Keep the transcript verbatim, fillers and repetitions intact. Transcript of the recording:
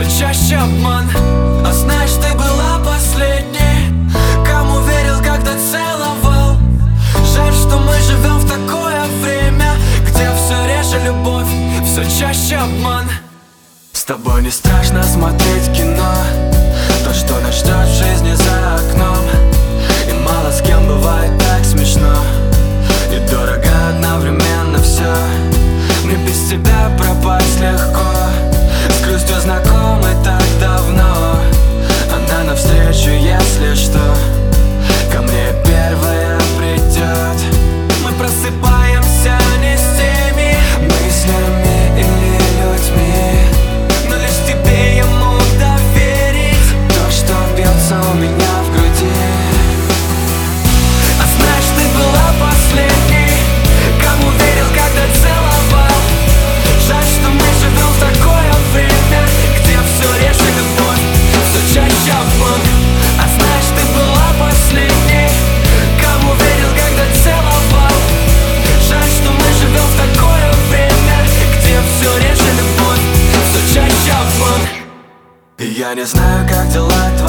все чаще обман. А знаешь, ты была последней, кому верил, когда целовал. Жаль, что мы живем в такое время, где все реже любовь, все чаще обман. С тобой не страшно смотреть кино, то, что нас ждет в жизни за окном. И мало с кем бывает так смешно и дорого одновременно все. Мне без тебя пропасть легко, с грустью знакомы так давно. Она навстречу, если что, ко мне первая придет. Мы просыпаемся не с теми мыслями или людьми, но лишь тебе я мог доверить то, что бьется у меня в груди. А знаешь, ты была последней, кому верил, когда целовал. Жаль, что мы живем в такое время, где все реже любовь, все чаще обман. А знаешь, ты была последней, кому верил, когда целовал. Жаль, что мы живем в такое время, где все реже любовь, все чаще обман. И я не знаю, как дела